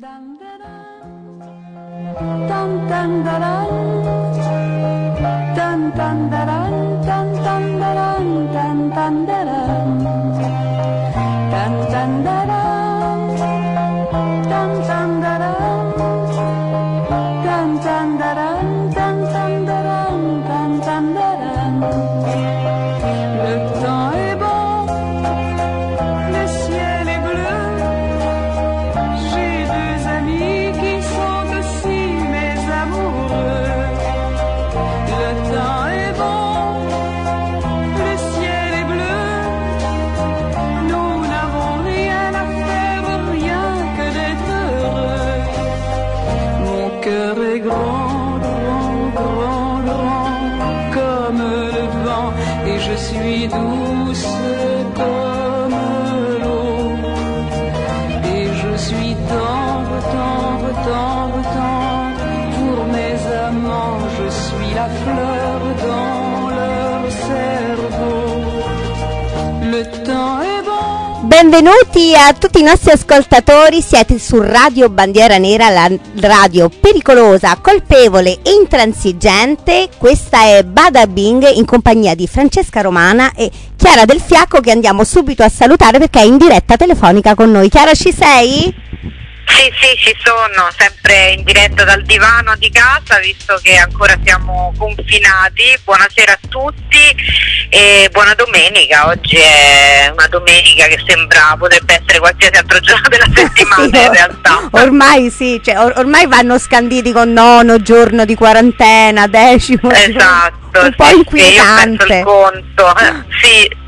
Douce comme l'eau et je suis tendre, tendre, tendre, tendre pour mes amants, je suis la fleur dans leur cerveau. Le temps est bon. Benvenuti a tutti i nostri ascoltatori, siete su Radio Bandiera Nera, la radio pericolosa, colpevole e intransigente. Questa è Bada Bing in compagnia di Francesca Romana e Chiara Del Fiacco, che andiamo subito a salutare perché è in diretta telefonica con noi. Chiara, ci sei? Sì, ci sono, sempre in diretta dal divano di casa, visto che ancora siamo confinati. Buonasera a tutti e buona domenica. Oggi è una domenica che potrebbe essere qualsiasi altro giorno della settimana. Sì, in realtà ormai sì, cioè, ormai vanno scanditi con nono giorno di quarantena, decimo. Esatto, un po' inquietante. Sì, io ho perso il conto. Sì.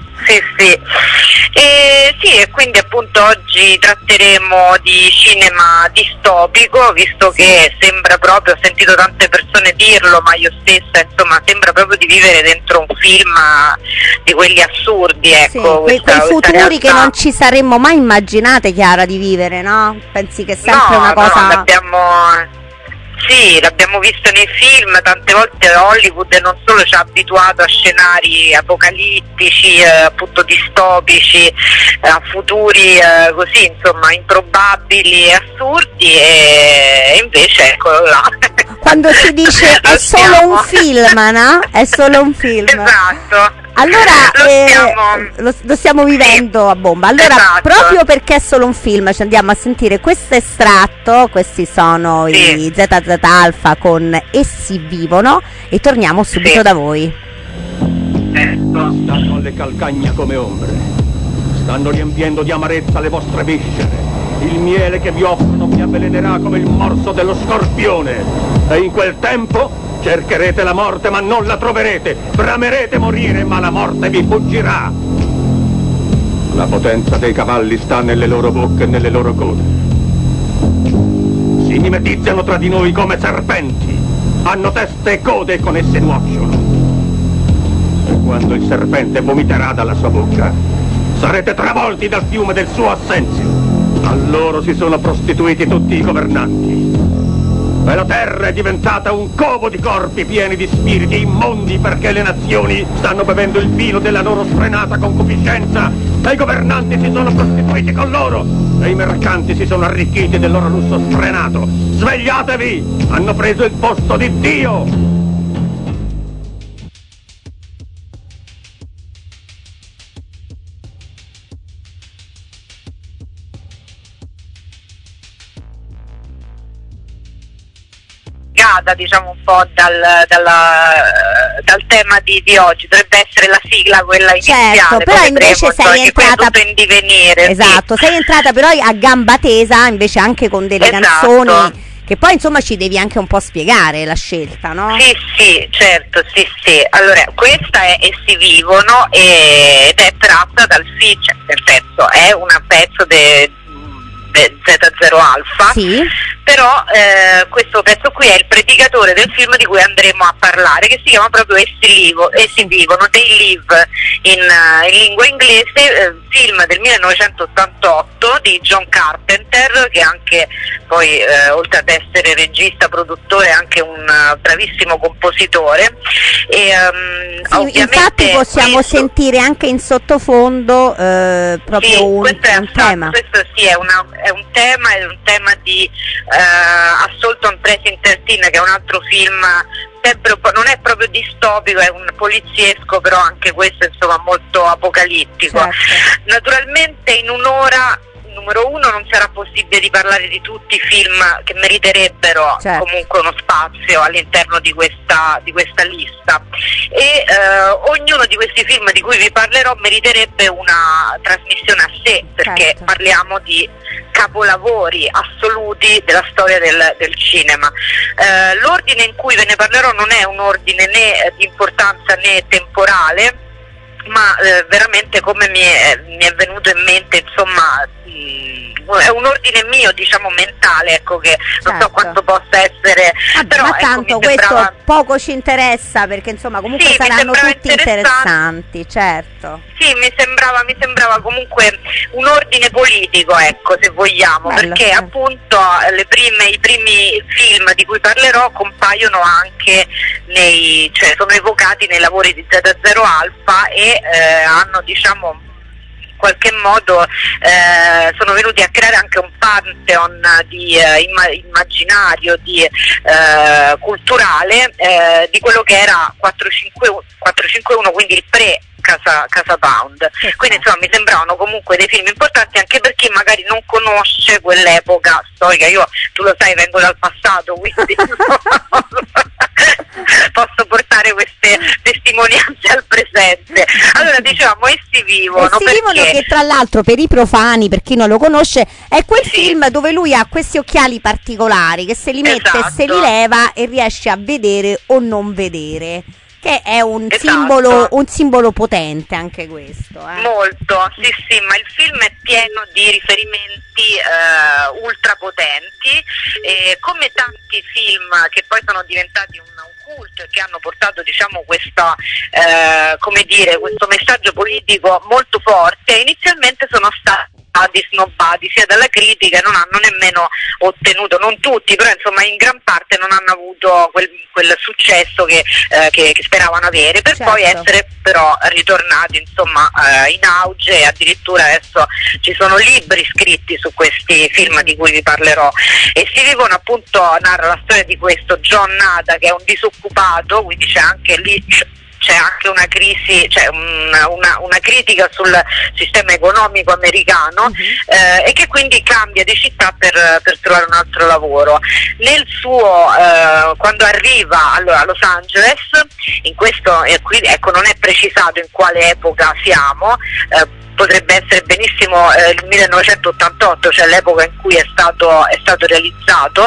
E quindi appunto oggi tratteremo di cinema distopico, visto che sembra proprio, ho sentito tante persone dirlo, ma io stessa insomma sembra proprio di vivere dentro un film di quelli assurdi, ecco. Sì, quei futuri realtà che non ci saremmo mai immaginate, Chiara, di vivere, no? Pensi che è sempre una cosa... Sì, l'abbiamo visto nei film, tante volte Hollywood non solo ci ha abituato a scenari apocalittici, appunto distopici, a futuri così insomma improbabili e assurdi, e invece eccolo là. Quando si dice è solo un film, no? È solo un film. Esatto. Allora lo stiamo vivendo a bomba. Allora, esatto, proprio perché è solo un film, ci andiamo a sentire questo estratto. Questi sono i ZZ Alfa con Essi vivono e torniamo subito da voi. Stanno alle calcagna come ombre, stanno riempiendo di amarezza le vostre viscere. Il miele che vi offrono vi avvelenerà come il morso dello scorpione, e in quel tempo cercherete la morte ma non la troverete, bramerete morire ma la morte vi fuggirà. La potenza dei cavalli sta nelle loro bocche e nelle loro code. Si mimetizzano tra di noi come serpenti, hanno teste e code e con esse nuocciono. E quando il serpente vomiterà dalla sua bocca, sarete travolti dal fiume del suo assenzio. A loro si sono prostituiti tutti i governanti. E la terra è diventata un covo di corpi pieni di spiriti immondi, perché le nazioni stanno bevendo il vino della loro sfrenata concupiscenza e i governanti si sono prostituiti con loro e i mercanti si sono arricchiti del loro lusso sfrenato. Svegliatevi! Hanno preso il posto di Dio! Diciamo un po' dal tema di oggi, dovrebbe essere la sigla quella iniziale. Certo, però invece sei entrata in divenire. Esatto, sei entrata però a gamba tesa, invece anche con delle canzoni che poi insomma ci devi anche un po' spiegare la scelta, no? Sì, certo, sì. Allora, questa è Essi vivono ed è tratta dal film, cioè, nel senso è un pezzo Z0 Alfa, sì. Però questo pezzo qui è il predicatore del film di cui andremo a parlare, che si chiama proprio Essi vivono, They Live in lingua inglese, film del 1988 di John Carpenter, che anche poi oltre ad essere regista, produttore, è anche un bravissimo compositore. E, sì, infatti possiamo sentire anche in sottofondo proprio sì, un tema. Questo sì, è un tema di Assault on Precinct 13, che è un altro film sempre non è proprio distopico, è un poliziesco, però anche questo insomma molto apocalittico. Certo. Naturalmente in un'ora, numero uno, non sarà possibile di parlare di tutti i film che meriterebbero comunque uno spazio all'interno di questa lista, e ognuno di questi film di cui vi parlerò meriterebbe una trasmissione a sé, perché parliamo di capolavori assoluti della storia del cinema. L'ordine in cui ve ne parlerò non è un ordine né di importanza né temporale, ma veramente come mi è venuto in mente, insomma, è un ordine mio, diciamo, mentale, ecco, che non so quanto possa essere. Però, ma tanto questo poco ci interessa, perché insomma comunque saranno tutti interessanti, certo. Sì, mi sembrava comunque un ordine politico, ecco, se vogliamo. Bello, perché appunto i primi film di cui parlerò compaiono anche cioè sono evocati nei lavori di Z0 Alpha, e hanno, diciamo, in qualche modo sono venuti a creare anche un pantheon di immaginario, di culturale, di quello che era 451, quindi il pre Casa Pound. Quindi insomma mi sembravano comunque dei film importanti, anche per chi magari non conosce quell'epoca storica. Io, tu lo sai, vengo dal passato, quindi posso portare queste testimonianze al presente. Allora, diciamo, Essi vivono, che tra l'altro, per i profani, per chi non lo conosce, è quel film dove lui ha questi occhiali particolari che se li mette e se li leva e riesce a vedere o non vedere, che è un simbolo potente anche questo. Molto, sì, ma il film è pieno di riferimenti ultra potenti, come tanti film che poi sono diventati un culto e che hanno portato, diciamo, questo messaggio politico molto forte. Inizialmente sono stati snobbati sia dalla critica, non hanno nemmeno ottenuto, non tutti, però insomma in gran parte non hanno avuto quel successo che speravano avere, per poi essere però ritornati, insomma, in auge, e addirittura adesso ci sono libri scritti su questi film di cui vi parlerò. E Si vivono, appunto, narra la storia di questo John Nada, che è un disoccupato, quindi c'è anche una crisi, cioè una critica sul sistema economico americano, e che quindi cambia di città per trovare un altro lavoro. Nel suo quando arriva a Los Angeles, in questo qui, ecco, non è precisato in quale epoca siamo, potrebbe essere benissimo il 1988, cioè l'epoca in cui è stato realizzato.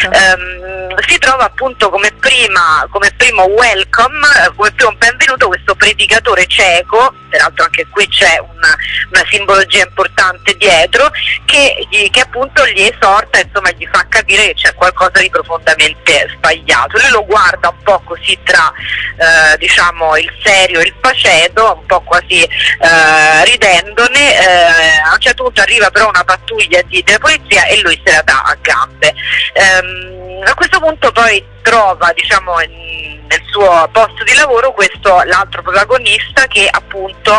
Si trova appunto come primo welcome, come primo benvenuto, questo predicatore cieco, peraltro anche qui c'è una simbologia importante dietro, che appunto gli esorta, insomma gli fa capire che c'è qualcosa di profondamente sbagliato. Lui lo guarda un po' così tra diciamo il serio e il faceto, un po' quasi ridendone. A un certo punto arriva però una pattuglia della polizia e lui se la dà a gambe. A questo punto poi trova, diciamo, nel suo posto di lavoro l'altro protagonista, che appunto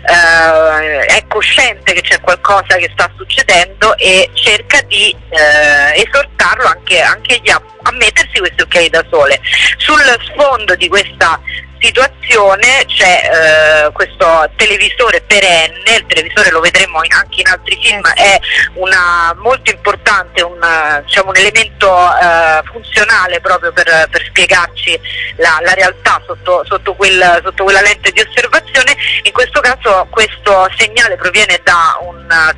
è cosciente che c'è qualcosa che sta succedendo e cerca di esortarlo anche a mettersi questi occhiali da sole. Sul sfondo di questa situazione c'è questo televisore perenne. Il televisore lo vedremo anche in altri film, è molto importante, un elemento funzionale proprio per spiegarci la realtà sotto quella lente di osservazione. In questo caso questo segnale proviene da una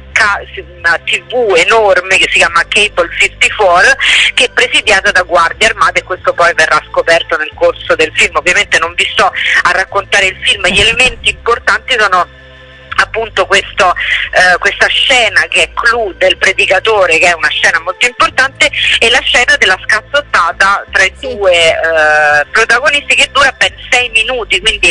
TV enorme che si chiama Cable 54, che è presidiata da guardie armate, e questo poi verrà scoperto nel corso del film. Ovviamente non vi sto a raccontare il film, gli elementi importanti sono appunto questa scena che è clou del predicatore, che è una scena molto importante, e la scena della scazzottata tra i due protagonisti, che dura ben 6 minuti, quindi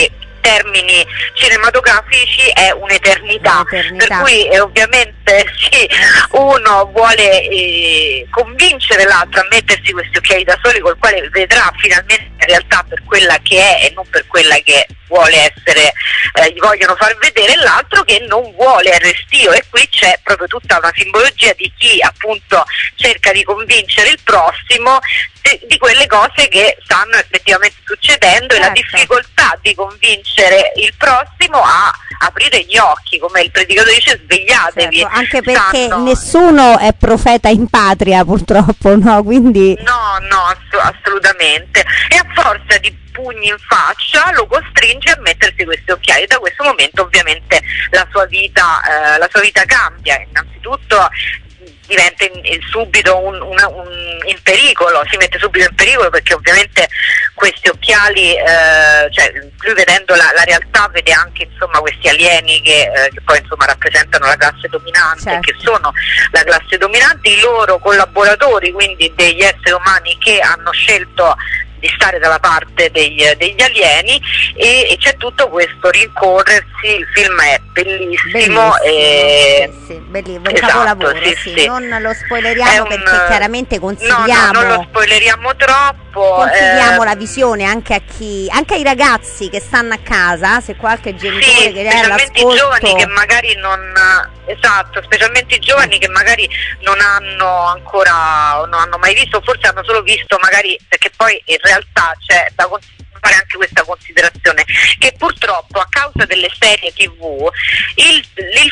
termini cinematografici è un'eternità. Per cui ovviamente sì, uno vuole convincere l'altro a mettersi questi occhiali da sole, col quale vedrà finalmente la realtà per quella che è e non per quella che vuole essere, gli vogliono far vedere, l'altro che non vuole, è restio. E qui c'è proprio tutta una simbologia di chi appunto cerca di convincere il prossimo di quelle cose che stanno effettivamente succedendo, e la difficoltà di convincere il prossimo a aprire gli occhi, come il predicatore dice, svegliatevi. Anche perché nessuno è profeta in patria, purtroppo, no? Quindi no, assolutamente. E a forza di pugni in faccia lo costringe a mettersi questi occhiali. Da questo momento ovviamente la sua vita cambia. Innanzitutto diventa subito in pericolo, si mette subito in pericolo, perché ovviamente questi occhiali, cioè lui vedendo la realtà vede anche insomma questi alieni che poi insomma rappresentano la classe dominante, che sono la classe dominante, i loro collaboratori, quindi degli esseri umani che hanno scelto di stare dalla parte degli alieni, e c'è tutto questo rincorrersi. Il film è bellissimo, bellissimo, un capolavoro, non lo spoileriamo perché chiaramente consigliamo, non lo spoileriamo troppo, consigliamo la visione anche ai ragazzi che stanno a casa, se qualche genitore che è all'ascolto, specialmente i giovani che magari specialmente i giovani che magari non hanno mai visto, forse hanno solo visto magari, perché poi in realtà c'è da fare anche questa considerazione, che purtroppo a causa delle serie TV il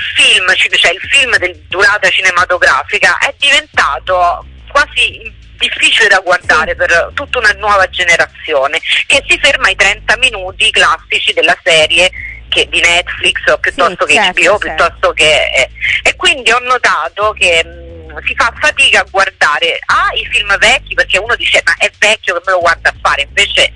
film di durata cinematografica è diventato quasi difficile da guardare per tutta una nuova generazione, che si ferma ai 30 minuti classici della serie di Netflix o piuttosto che HBO, piuttosto che e quindi ho notato che si fa fatica a guardare i film vecchi, perché uno dice ma è vecchio, che me lo guarda a fare, invece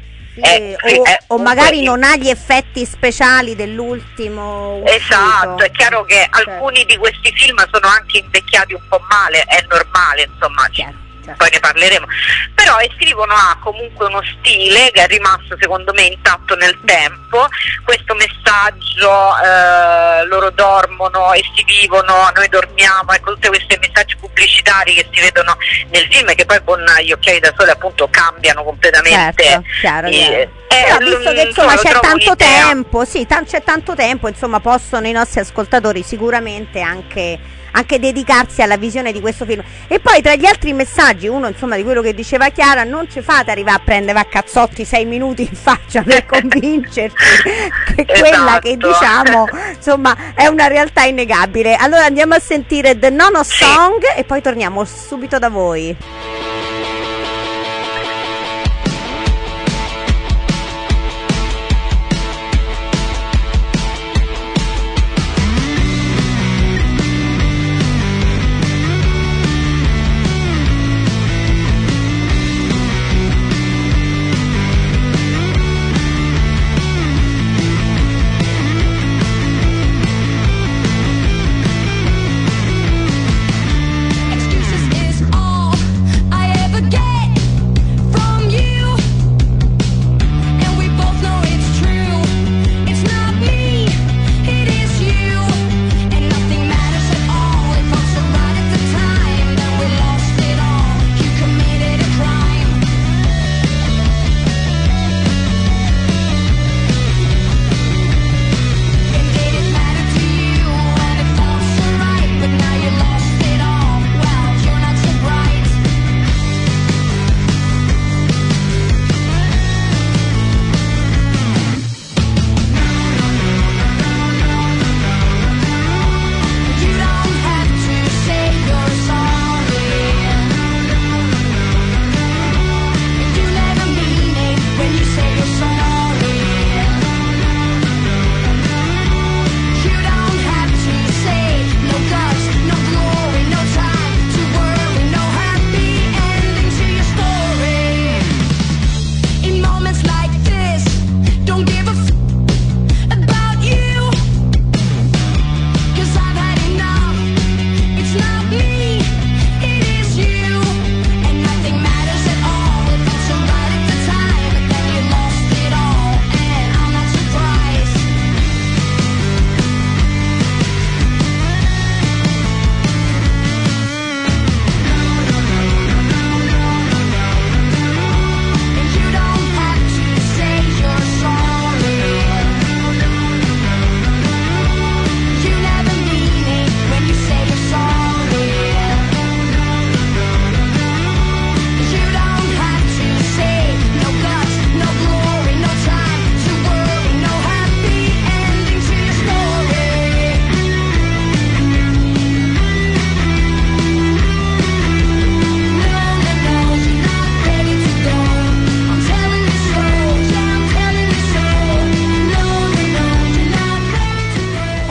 o magari non ha gli effetti speciali dell'ultimo uscito. Esatto, è chiaro che alcuni di questi film sono anche invecchiati un po' male, è normale, insomma. Poi ne parleremo, però escrivono comunque uno stile che è rimasto secondo me intatto nel tempo. Questo messaggio, loro dormono e si vivono, noi dormiamo, ecco, tutti questi messaggi pubblicitari che si vedono nel film, che poi con gli occhiali da sole appunto cambiano completamente. Chiaro. Però visto che insomma c'è tanto tempo, c'è tanto tempo, insomma possono i nostri ascoltatori sicuramente anche dedicarsi alla visione di questo film. E poi tra gli altri messaggi, uno insomma di quello che diceva Chiara, non ci fate arrivare a prendere a cazzotti 6 minuti in faccia per convincerci che quella che diciamo insomma è una realtà innegabile. Allora andiamo a sentire The Nono Song e poi torniamo subito da voi.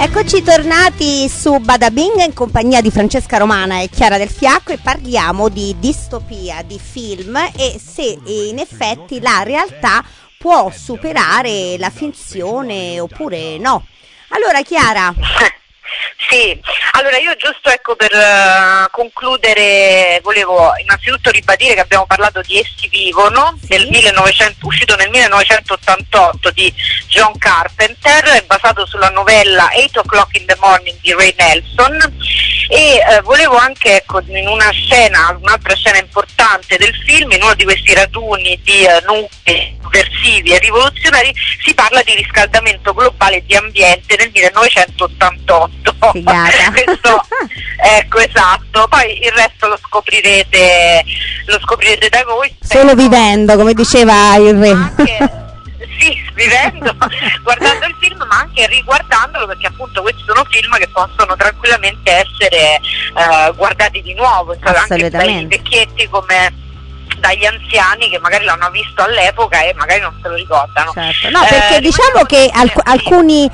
Eccoci tornati su Bada Bing in compagnia di Francesca Romana e Chiara Del Fiacco e parliamo di distopia, di film e se in effetti la realtà può superare la finzione oppure no. Allora Chiara. Sì, allora io giusto per concludere volevo innanzitutto ribadire che abbiamo parlato di Essi vivono, Sì. uscito nel 1988 di John Carpenter, è basato sulla novella 8 O'Clock in the Morning di Ray Nelson e volevo anche in un'altra scena importante del film, in uno di questi raduni di nuclei subversivi e rivoluzionari si parla di riscaldamento globale e di ambiente nel 1988. Questo, ecco, esatto, poi il resto lo scoprirete da voi. Solo vivendo, come diceva il re. Sì, vivendo, guardando il film, ma anche riguardandolo, perché appunto questi sono film che possono tranquillamente essere guardati di nuovo, anche dai vecchietti come dagli anziani che magari l'hanno visto all'epoca e magari non se lo ricordano. Certo. No, perché diciamo che alcuni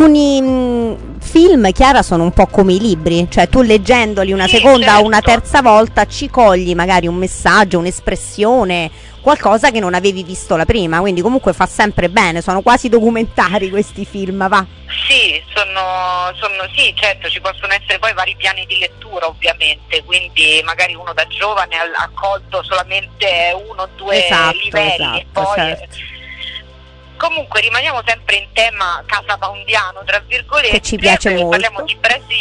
film, Chiara, sono un po' come i libri, cioè tu leggendoli una seconda o una terza volta ci cogli magari un messaggio, un'espressione, qualcosa che non avevi visto la prima, quindi comunque fa sempre bene, sono quasi documentari questi film, va? Sì, sì, certo, ci possono essere poi vari piani di lettura ovviamente, quindi magari uno da giovane ha colto solamente uno o due livelli e poi... Certo. Comunque rimaniamo sempre in tema casapoundiano, tra virgolette, che ci piace molto. Parliamo di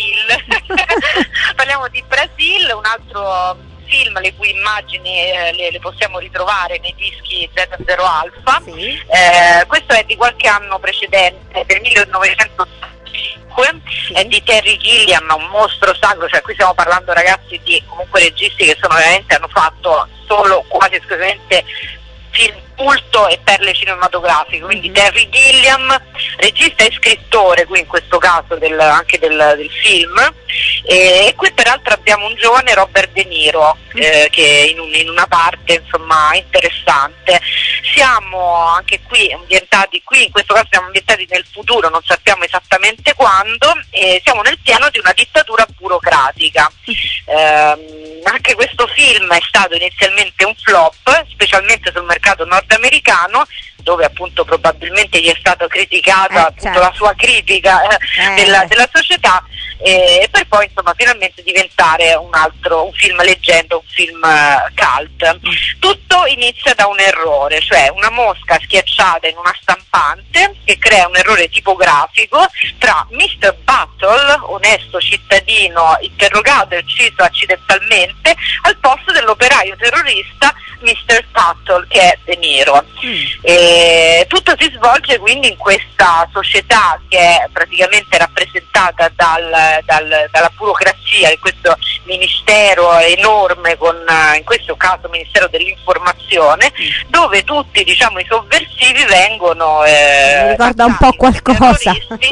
Brasil, un altro film le cui immagini le possiamo ritrovare nei dischi Z0 Alpha. Sì. Questo è di qualche anno precedente, del 1985, sì. È di Terry Gilliam, un mostro sacro, cioè qui stiamo parlando, ragazzi, di comunque registi che hanno fatto solo quasi esclusivamente film culto e perle cinematografiche, quindi Terry Gilliam, regista e scrittore qui in questo caso anche del film, e qui peraltro abbiamo un giovane Robert De Niro che in una parte insomma interessante. Siamo anche qui ambientati, in questo caso siamo ambientati nel futuro, non sappiamo esattamente quando, e siamo nel piano di una dittatura burocratica. Anche questo film è stato inizialmente un flop, specialmente sul mercato nordamericano, dove appunto probabilmente gli è stata criticata appunto la sua critica della società, per poi insomma finalmente diventare un film leggenda, un film cult. Tutto inizia da un errore, cioè una mosca schiacciata in una stampante che crea un errore tipografico tra Mr. Battle, onesto cittadino interrogato e ucciso accidentalmente, al posto dell'operaio terrorista Mr. Tuttle, che è De Niro. Tutto si svolge quindi in questa società che è praticamente rappresentata dalla burocrazia di questo ministero enorme, in questo caso Ministero dell'Informazione, dove tutti diciamo i sovversivi vengono mi ricorda un po' qualcosa.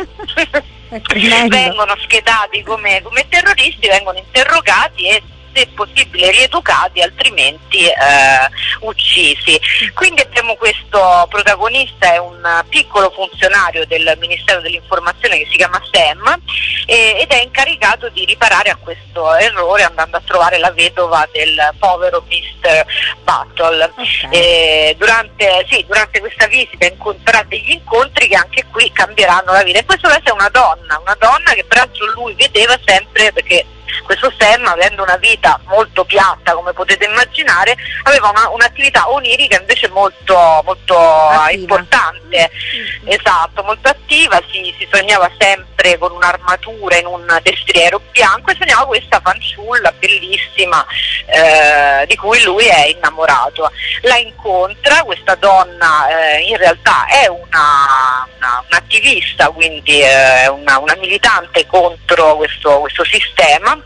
Vengono schedati come terroristi, vengono interrogati e se possibile rieducati, altrimenti uccisi. Quindi abbiamo questo protagonista, è un piccolo funzionario del Ministero dell'Informazione che si chiama Sam ed è incaricato di riparare a questo errore andando a trovare la vedova del povero Mr. Battle. Durante questa visita incontrerà degli incontri che anche qui cambieranno la vita, e questo è una donna che peraltro lui vedeva sempre, perché questo Sam, avendo una vita molto piatta come potete immaginare, aveva un'attività onirica invece molto importante, molto attiva, si sognava sempre con un'armatura in un destriero bianco e sognava questa fanciulla bellissima di cui lui è innamorato. La incontra, questa donna in realtà è un'attivista, quindi una militante contro questo sistema,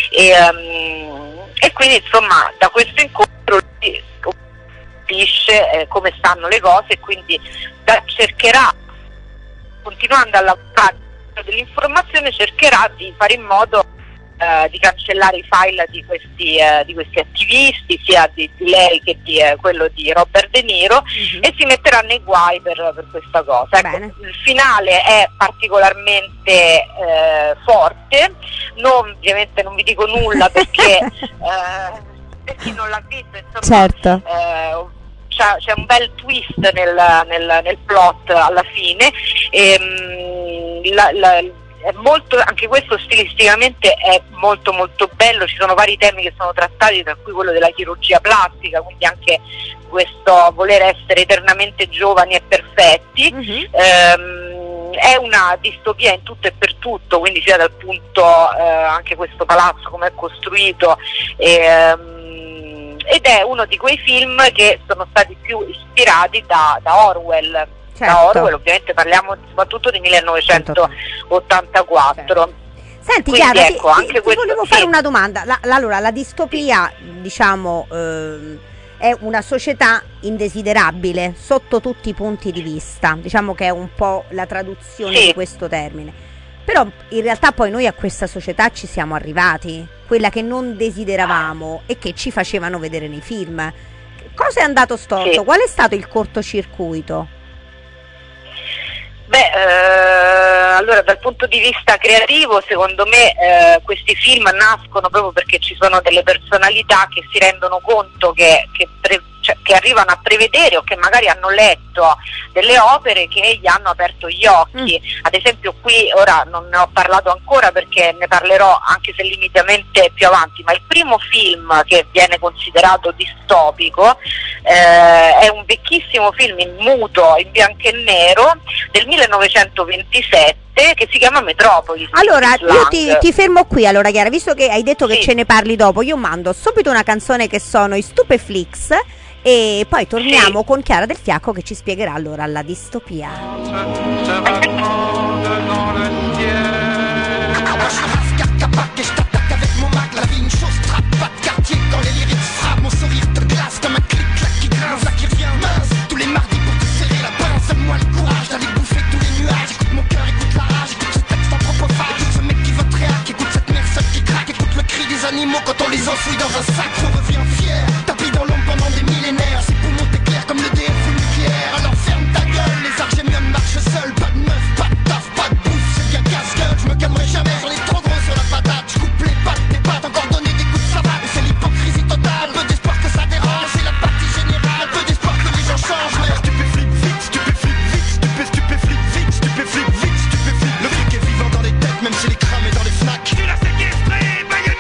e quindi insomma da questo incontro capisce come stanno le cose, e quindi cercherà, continuando a lavorare dell'informazione, cercherà di fare in modo di cancellare i file di questi attivisti, sia di lei che di quello di Robert De Niro, e si metterà nei guai per questa cosa. Ecco, il finale è particolarmente forte, ovviamente non vi dico nulla perché per chi non l'ha visto, insomma, certo. C'è un bel twist nel plot alla fine, è molto, anche questo stilisticamente è molto molto bello, ci sono vari temi che sono trattati, tra cui quello della chirurgia plastica, quindi anche questo voler essere eternamente giovani e perfetti. È una distopia in tutto e per tutto, quindi sia dal punto anche questo palazzo come è costruito, ed è uno di quei film che sono stati più ispirati da Orwell. Certo. Da Orwell, ovviamente parliamo soprattutto di 1984. Senti, quindi, Chiara, ecco, anche ti volevo fare una domanda. Allora, la distopia, diciamo, è una società indesiderabile sotto tutti i punti di vista, diciamo che è un po' la traduzione di questo termine, però in realtà poi noi a questa società ci siamo arrivati, quella che non desideravamo e che ci facevano vedere nei film. Cosa è andato storto? Qual è stato il cortocircuito? Allora, dal punto di vista creativo, secondo me questi film nascono proprio perché ci sono delle personalità che si rendono conto che arrivano a prevedere, o che magari hanno letto delle opere che gli hanno aperto gli occhi. Ad esempio, qui ora non ne ho parlato ancora perché ne parlerò anche se limitamente più avanti, ma il primo film che viene considerato distopico è un vecchissimo film in muto, in bianco e nero, del 1927, che si chiama Metropolis. Allora, io ti fermo qui, allora, Chiara, visto che hai detto che ce ne parli dopo, io mando subito una canzone che sono i Stupeflix e poi torniamo con Chiara Del Fiacco che ci spiegherà allora la distopia. Quand on les enfouit dans un sac, on revient fier, tapis dans l'ombre pendant des millénaires. Ses poumons t'éclairent comme le DF nucléaire. Alors ferme ta gueule, les argémiums marchent seuls. Pas de meuf, pas de taf, pas de bouffe, c'est bien casse-gueule. Je me calmerai jamais, j'en ai trop gros sur la patate. Je coupe les pattes, tes pattes, encore donner des coups de savate. Mais c'est l'hypocrisie totale, peu d'espoir que ça dérange. C'est la partie générale, peu d'espoir que les gens changent. Mais stupéflip vite, stupéflip vite, stupéflip vite, stupéflip vite, stupéflip. Le flic est vivant dans les têtes, même chez les cramés dans les Fnac. Tu l'as séquestré, baïonné.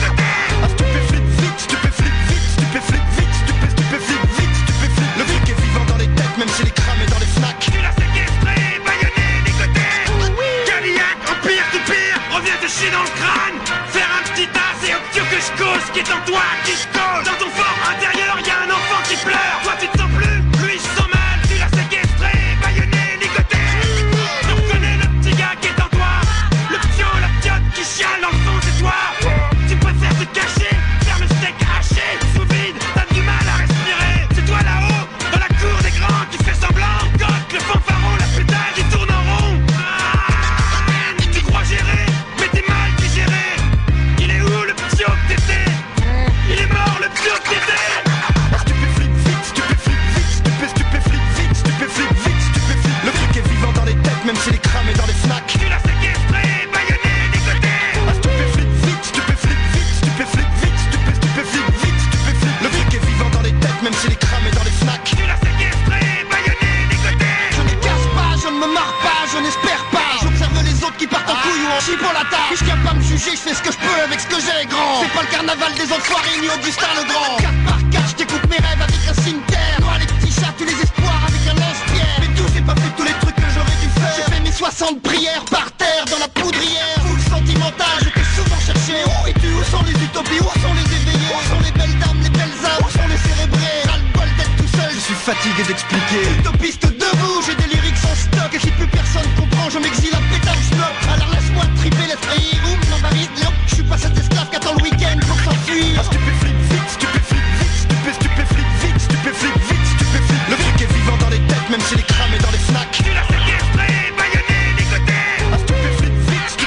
Même si les cramés dans les Fnac. Tu l'as séquestré, baïonné, ligoté. Cadillac, au pire du pire, reviens te chier dans le crâne. Faire un petit tas, c'est obtus que je cause. Qui est en toi, qui je cause. Dans ton fort intérieur, y'a un enfant qui pleure. Toi tu te sens plus, lui il se sent mal. Tu l'as séquestré, baïonné, ligoté. Tu reconnais le petit gars qui est en toi. Le ptio, la ptiote qui chiale dans le fond, c'est toi. Tu préfères te cacher, faire le steak haché. Sous vide, t'as du mal à respirer. C'est toi là-haut, dans la cour des grands, qui fait semblant, coque le fanfaron, la pétale qui tourne en rond. Tu crois gérer, mais t'es mal digéré. Il est où le ptio que t'étais? Il est mort le ptio que t'étais. Stupéflip vite, stupéflip vite, stupéflip vite, stupéflip vite, stupéflip. Le truc est vivant dans les têtes, même si les cramés dans les Fnac. Tu l'as séquestré, baïonné, dégoté. Stupéflip vite, stupéflip vite, stupéflip vite, stupéflip vite, stupéflip. Le truc est vivant dans les têtes, même si les cramés dans les Fnac. Tu l'as séquestré, baïonné, dégoté. Je ne casse pas, je ne me marre pas, je n'espère pas. J'observe les autres qui partent en couille ou en chie pour la tâche. Je viens pas me juger, je fais ce que je peux avec ce que j'ai, grand. C'est pas le carnaval des enfoirés ni Augustin le Grand. 4 par 4, je t'écoute mes rêves avec un cimetière. Moi les petits chats, tu les espoirs avec un lance-pierre. Mais d'où j'ai pas fait tous les trucs que j'aurais dû faire. J'ai fait mes 60 prières par terre dans la poudrière. Full sentimental, je t'ai souvent cherché. Où es-tu? Où sont les utopies? Où sont les éveillés? Où sont les belles dames, les belles âmes? Où sont les cérébrés? Ras-le-bol d'être tout seul, je suis fatigué d'expliquer. Utopiste debout, j'ai des lyrics en stock. Et si plus personne comprend, je m'exile à pétard, je bloque. Alors laisse-moi triper, laisse rire, ou m'embarrasse, non. Je suis pas cet esclave qui attend le week-end pour s'enfuir. Stupéflip vite, stupéflip vite, stupéflip vite, stupéflip vite, stupéflip. Le truc est vivant dans les têtes, même si les cramés dans les Fnac. Tu l'as séquestré, baïonné, dégoté. Stupéflip vite, stupéflip.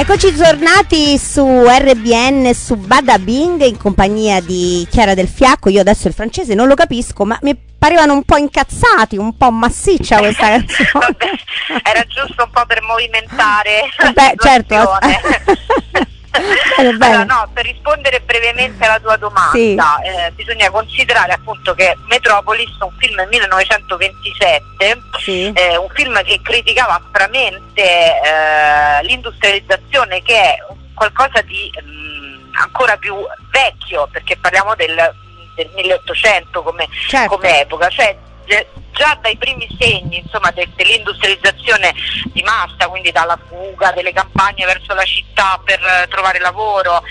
Eccoci tornati su RBN, su Bada Bing, in compagnia di Chiara Del Fiacco. Io adesso il francese non lo capisco, ma mi parevano un po' incazzati, un po' massiccia questa canzone. Vabbè, era giusto un po' per movimentare Beh, certo. Allora, no, per rispondere brevemente alla tua domanda, sì. Bisogna considerare appunto che Metropolis è un film del 1927, sì. Un film che criticava aspramente l'industrializzazione, che è qualcosa di ancora più vecchio, perché parliamo del 1800 come epoca, cioè già dai primi segni, insomma, dell'industrializzazizione di massa, quindi dalla fuga delle campagne verso la città per trovare lavoro,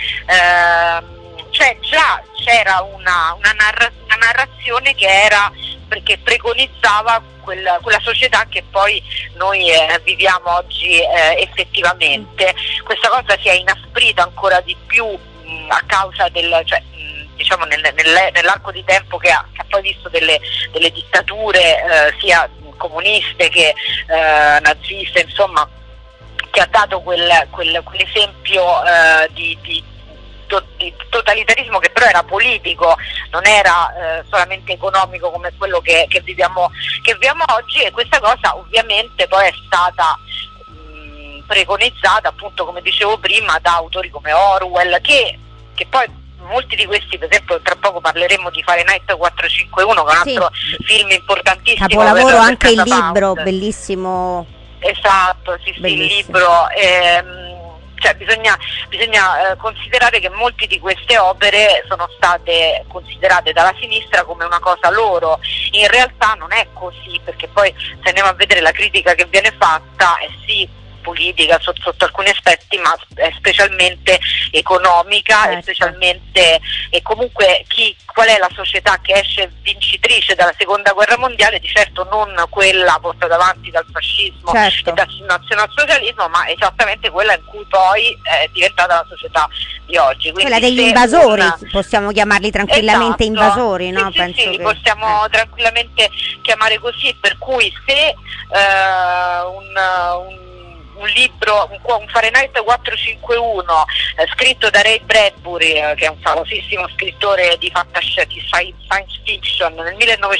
cioè già c'era una narrazione che era, perché preconizzava quella società che poi noi viviamo oggi effettivamente. Questa cosa si è inasprita ancora di più a causa diciamo nell'arco di tempo che ha poi visto delle dittature sia comuniste che naziste, insomma, che ha dato quell'esempio di totalitarismo, che però era politico, non era solamente economico come quello che viviamo oggi. E questa cosa ovviamente poi è stata preconizzata, appunto, come dicevo prima, da autori come Orwell, che poi molti di questi, per esempio, tra poco parleremo di Fahrenheit 451, che è un altro film importantissimo. Capolavoro, anche il libro, bellissimo. Esatto, sì, il libro. Cioè bisogna considerare che molte di queste opere sono state considerate dalla sinistra come una cosa loro. In realtà non è così, perché poi, se andiamo a vedere la critica che viene fatta, è sì politica sotto alcuni aspetti, ma è specialmente economica, certo. E specialmente, e comunque qual è la società che esce vincitrice dalla seconda guerra mondiale? Di certo non quella portata avanti dal fascismo, certo, e dal nazionalsocialismo, ma esattamente quella in cui poi è diventata la società di oggi. Quindi quella degli invasori, possiamo chiamarli tranquillamente, esatto, invasori, no? Sì, Penso sì, li possiamo tranquillamente chiamare così, per cui se un libro, un Fahrenheit 451 scritto da Ray Bradbury, che è un famosissimo scrittore di science fiction, nel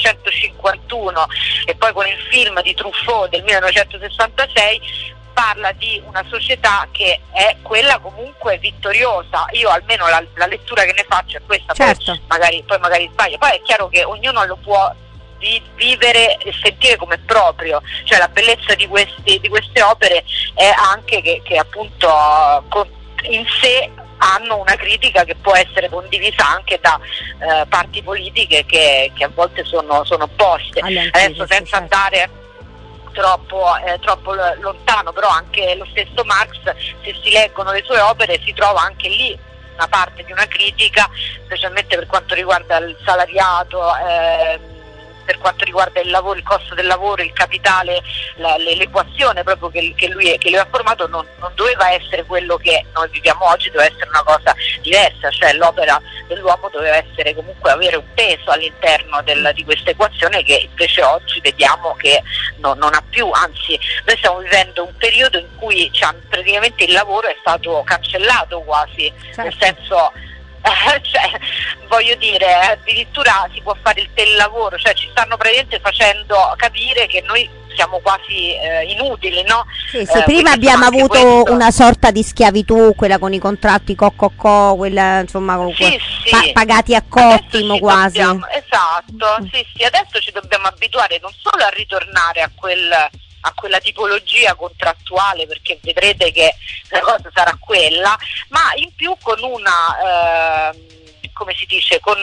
1951, e poi con il film di Truffaut del 1966, parla di una società che è quella comunque vittoriosa. Io almeno la lettura che ne faccio è questa, certo. poi magari sbaglio. Poi è chiaro che ognuno lo può di vivere e sentire come proprio, cioè la bellezza di queste opere è anche che appunto in sé hanno una critica che può essere condivisa anche da parti politiche che a volte sono opposte. Adesso, senza andare troppo lontano, però anche lo stesso Marx, se si leggono le sue opere, si trova anche lì una parte di una critica, specialmente per quanto riguarda il salariato, per quanto riguarda il lavoro, il costo del lavoro, il capitale, l'equazione proprio che lui ha formato non doveva essere quello che noi viviamo oggi, doveva essere una cosa diversa, cioè l'opera dell'uomo doveva essere comunque avere un peso all'interno di questa equazione, che invece oggi vediamo che non ha più. Anzi, noi stiamo vivendo un periodo in cui praticamente il lavoro è stato cancellato quasi, certo. Nel senso, cioè, voglio dire, addirittura si può fare il telelavoro, cioè ci stanno praticamente facendo capire che noi siamo quasi inutili, no? Sì, prima abbiamo avuto una sorta di schiavitù, quella con i contratti co, quella insomma pagati a cottimo quasi. Esatto, sì, adesso ci dobbiamo abituare non solo a ritornare a quella tipologia contrattuale, perché vedrete che la cosa sarà quella, ma in più con una come si dice, con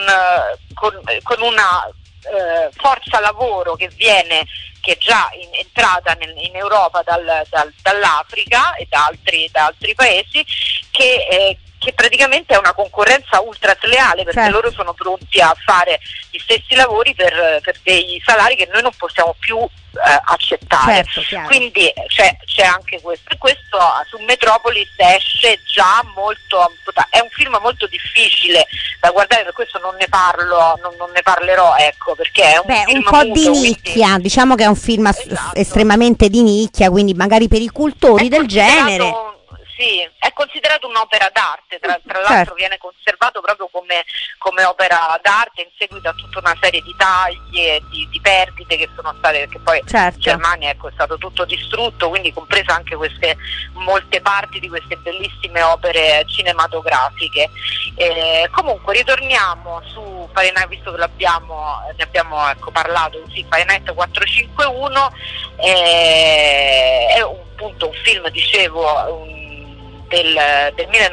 una forza lavoro che è già entrata in Europa dall'Africa e da altri paesi, che praticamente è una concorrenza ultra sleale, perché certo. Loro sono pronti a fare gli stessi lavori per dei salari che noi non possiamo più accettare, certo, quindi c'è anche questo. E questo su Metropolis esce già molto, è un film molto difficile da guardare, per questo non ne parlerò, ecco, perché è un film un po' muto, di nicchia, quindi diciamo che è un film esatto. Estremamente di nicchia, quindi magari per i cultori del genere. sì, è considerato un'opera d'arte, tra l'altro viene conservato proprio come opera d'arte in seguito a tutta una serie di tagli e di perdite che sono state, perché poi in Germania è stato tutto distrutto, quindi compresa anche molte parti di queste bellissime opere cinematografiche. Comunque ritorniamo su Fahrenheit, visto che ne abbiamo parlato, sì, Fahrenheit 451 è un film, dicevo, del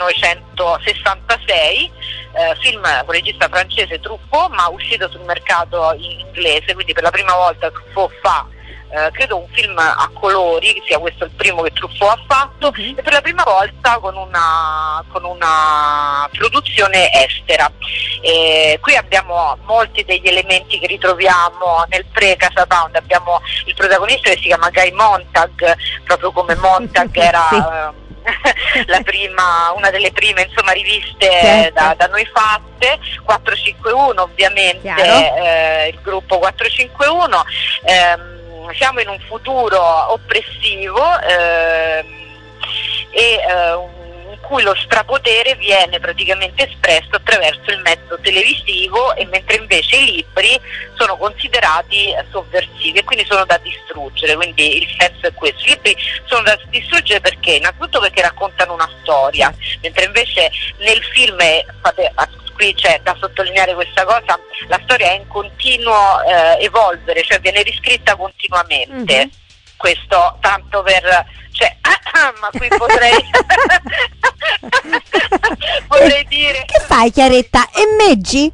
1966, film con regista francese Truffaut, ma uscito sul mercato in inglese, quindi per la prima volta Truffaut fa credo un film a colori, che sia questo il primo che Truffaut ha fatto, e per la prima volta con una produzione estera. Qui abbiamo molti degli elementi che ritroviamo nel pre-Casa Pound. Abbiamo il protagonista che si chiama Guy Montag, proprio come Montag era una delle prime, insomma, riviste da noi fatte. 451 ovviamente, il gruppo 451. Siamo in un futuro oppressivo in cui lo strapotere viene praticamente espresso attraverso il mezzo televisivo, e mentre invece i libri sono considerati sovversivi e quindi sono da distruggere. Quindi il senso è questo: i libri sono da distruggere perché? Innanzitutto perché raccontano una storia, mentre invece nel film qui c'è da sottolineare questa cosa, la storia è in continuo evolvere, cioè viene riscritta continuamente. Questo tanto per, cioè, ma qui potrei dire, che fai, Chiaretta? E meggi?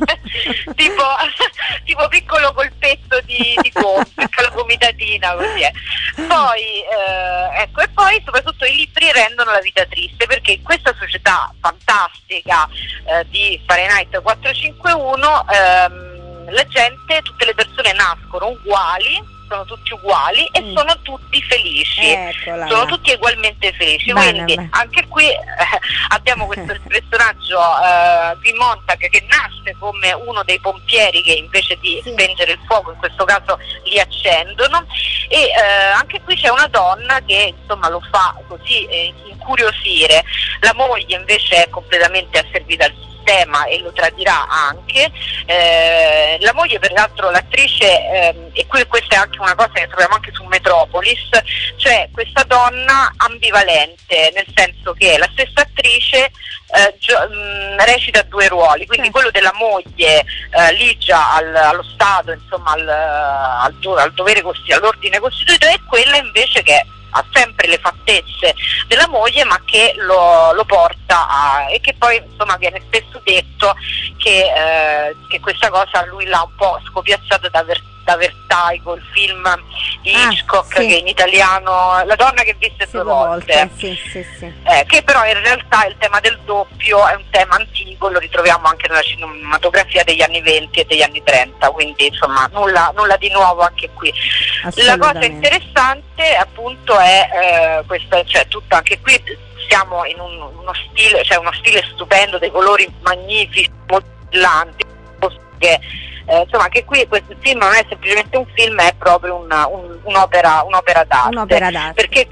tipo piccolo colpetto di piccola gomitatina, così è. Poi e poi soprattutto i libri rendono la vita triste, perché in questa società fantastica di Fahrenheit 451 la gente, tutte le persone nascono uguali, sono tutti uguali e sono tutti felici, sono tutti ugualmente felici. Quindi anche qui abbiamo questo personaggio di Montag, che nasce come uno dei pompieri che invece di spengere il fuoco in questo caso li accendono, e anche qui c'è una donna che insomma lo fa così incuriosire. La moglie invece è completamente asservita al sistema e lo tradirà anche. La moglie, peraltro, l'attrice, e qui questa è anche una cosa che troviamo anche su Metropolis, cioè questa donna ambivalente, nel senso che la stessa attrice recita due ruoli, quindi quello della moglie ligia allo Stato, insomma al dovere, all'ordine costituito, e quella invece che ha sempre le fattezze della moglie, ma che lo porta e che poi insomma viene spesso detto che questa cosa a lui l'ha un po' scopiazzato da Vertigo, il film di Hitchcock, che in italiano La donna che visse due volte. Che però in realtà il tema del doppio è un tema antico, lo ritroviamo anche nella cinematografia degli anni 20 e degli anni 30, quindi insomma nulla di nuovo anche qui. La cosa interessante appunto è questa, cioè tutta, anche qui siamo in uno stile stupendo, dei colori magnifici, molto brillanti, che insomma anche qui questo film non è semplicemente un film, è proprio un'opera d'arte. Perché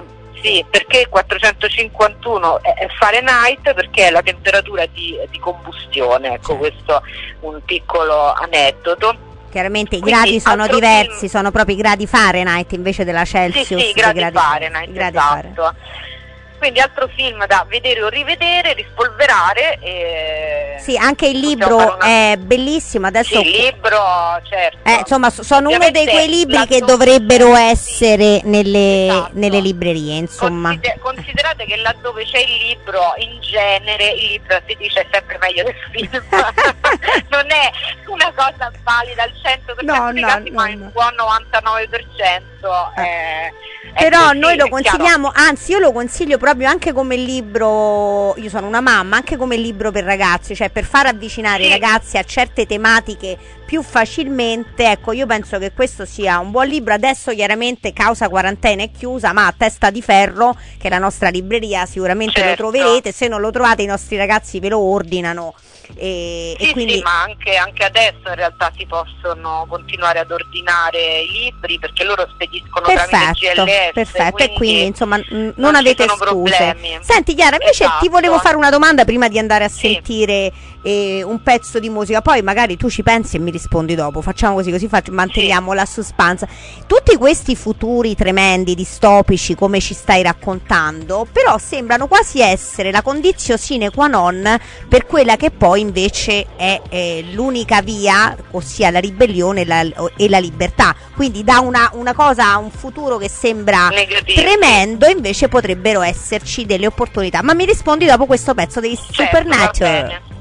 451 è Fahrenheit? Perché è la temperatura di combustione, ecco, questo un piccolo aneddoto. Chiaramente i gradi sono diversi, sono proprio i gradi Fahrenheit invece della Celsius. Sì, gradi Fahrenheit, esatto. Quindi altro film da vedere o rivedere, Rispolverare. Sì, anche il libro è bellissimo. Adesso il libro, certo. Insomma, sono uno di quei libri che dovrebbero essere nelle librerie, insomma. Considerate che laddove c'è il libro, in genere il libro si dice è sempre meglio del film. Non è una cosa valida al 100%, ma in buon 99%. Però noi lo consigliamo, anzi io lo consiglio proprio anche come libro. Io sono una mamma, anche come libro per ragazzi, cioè per far avvicinare i ragazzi a certe tematiche più facilmente. Ecco, io penso che questo sia un buon libro. Adesso chiaramente causa quarantena è chiusa, ma a Testa di Ferro, che è la nostra libreria, sicuramente lo troverete. Se non lo trovate, i nostri ragazzi ve lo ordinano e quindi sì, ma anche adesso in realtà si possono continuare ad ordinare i libri perché loro spediscono tramite GLS. Perfetto, e quindi insomma non ci avete sono scuse. problemi. Senti Chiara, invece Esatto. ti volevo fare una domanda prima di andare a Sì. sentire un pezzo di musica, poi magari tu ci pensi e mi rispondi dopo. Facciamo così manteniamo la suspense. Tutti questi futuri tremendi, distopici, come ci stai raccontando, però sembrano quasi essere la condizio sine qua non per quella che poi invece è l'unica via, ossia la ribellione e la libertà. Quindi da una cosa a un futuro che sembra Negativo. tremendo, invece potrebbero esserci delle opportunità. Ma mi rispondi dopo questo pezzo dei Certo, Supernatural. va bene.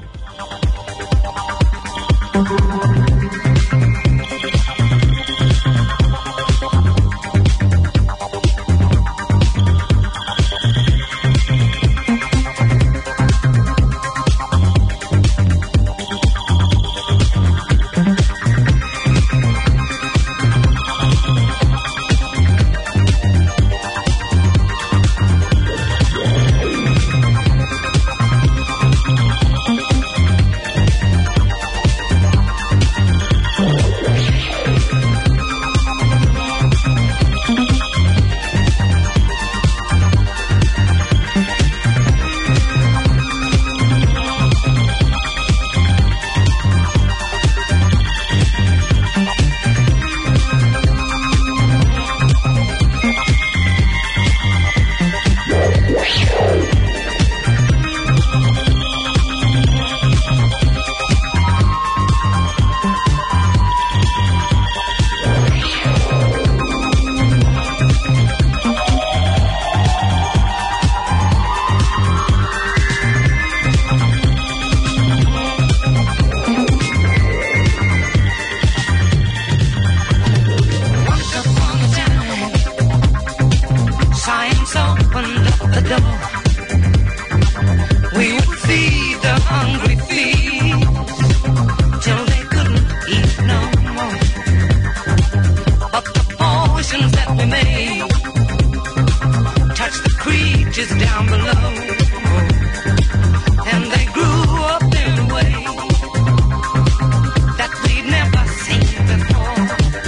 Science opened up the door. We would feed the hungry thieves till they couldn't eat no more. But the poisons that we made touched the creatures down below, and they grew up in a way that we'd never seen before.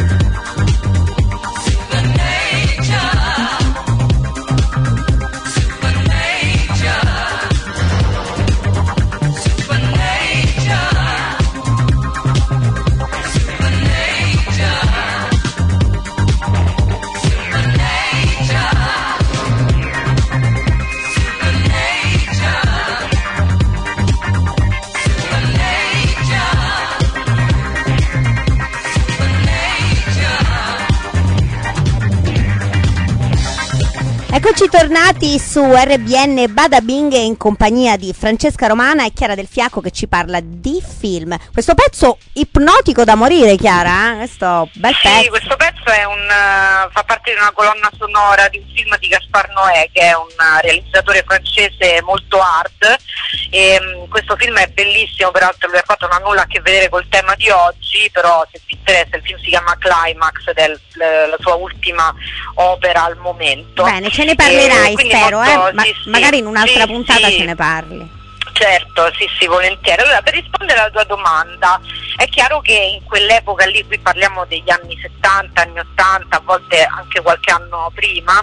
Eccoci tornati su RBN Bada Bing in compagnia di Francesca Romana e Chiara Del Fiacco che ci parla di film. Questo pezzo ipnotico da morire, Chiara, questo bel pezzo. Sì, questo pezzo è fa parte di una colonna sonora di un film di Gaspar Noé, che è un realizzatore francese molto hard, e questo film è bellissimo, peraltro lui ha fatto, non ha nulla a che vedere col tema di oggi, però se ti interessa il film si chiama Climax ed è la sua ultima opera al momento. Bene, ce ne parlerai, spero, molto, sì, magari in un'altra puntata sì. ce ne parli. Certo, sì, volentieri. Allora, per rispondere alla tua domanda, è chiaro che in quell'epoca lì, qui parliamo degli anni 70, anni 80, a volte anche qualche anno prima,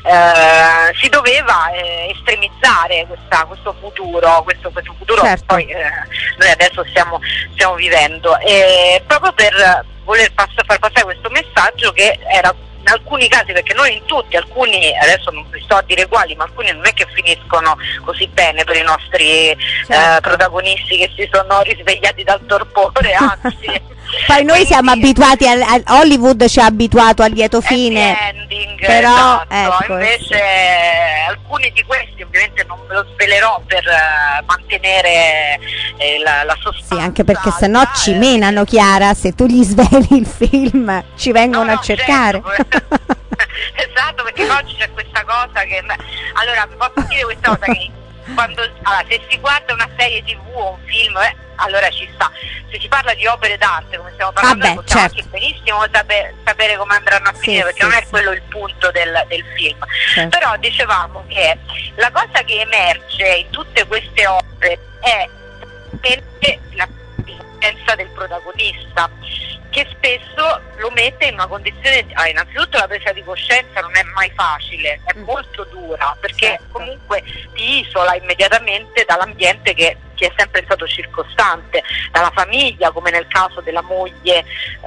si doveva estremizzare questo futuro, questo futuro certo. Poi noi adesso stiamo vivendo, proprio per voler far passare questo messaggio che era in alcuni casi, perché non in tutti, alcuni, adesso non vi sto a dire quali, ma alcuni non è che finiscono così bene per i nostri protagonisti che si sono risvegliati dal torpore, anzi. Poi noi siamo abituati a Hollywood, ci ha abituato al lieto fine, ending, però esatto. ecco, Invece alcuni di questi ovviamente non ve lo svelerò per mantenere la sostanza. sì, anche perché sennò ci menano, Chiara, se tu gli sveli il film ci vengono a cercare. Certo. Esatto, perché oggi c'è questa cosa che allora vi posso dire questa cosa che se si guarda una serie TV o un film, allora ci sta. Se si parla di opere d'arte, come stiamo parlando, possiamo anche benissimo sapere come andranno a finire, perché non è quello il punto del film. Certo. Però dicevamo che la cosa che emerge in tutte queste opere è la presenza del protagonista, che spesso lo mette in una condizione, innanzitutto la presa di coscienza non è mai facile, è molto dura, perché comunque ti isola immediatamente dall'ambiente che ti è sempre stato circostante, dalla famiglia, come nel caso della moglie